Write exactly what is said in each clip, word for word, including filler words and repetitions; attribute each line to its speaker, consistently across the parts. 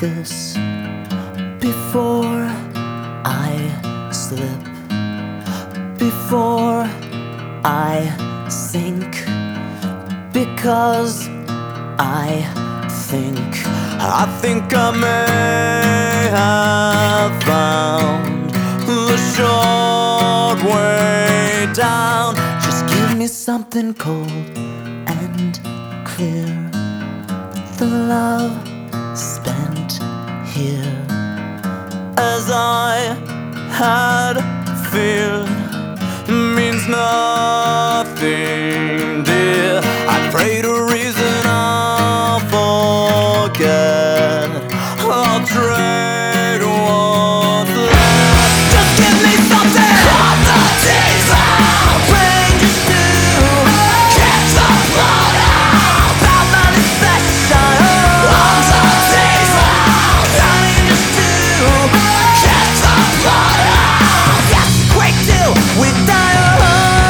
Speaker 1: this before I slip, before I sink, because I think, I think I may have found the short way down. Just give me something cold and clear, the love spent here, as I had feared, means nothing, dear. I pray to reason I'll forget, I'll trade what's left. Just give me something on the diesel, ranges to catch the blood out of my infection. On the diesel, ranges to catch the blood out. Yes, quick till we die alone.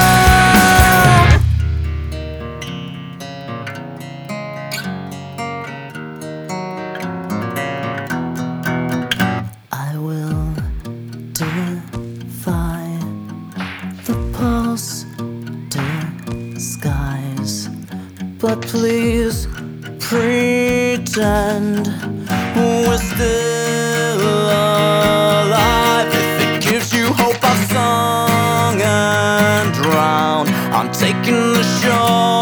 Speaker 1: I will defy the poster skies, but please pretend we're still alive. If it gives you hope I've sung and drowned, I'm taking the shore.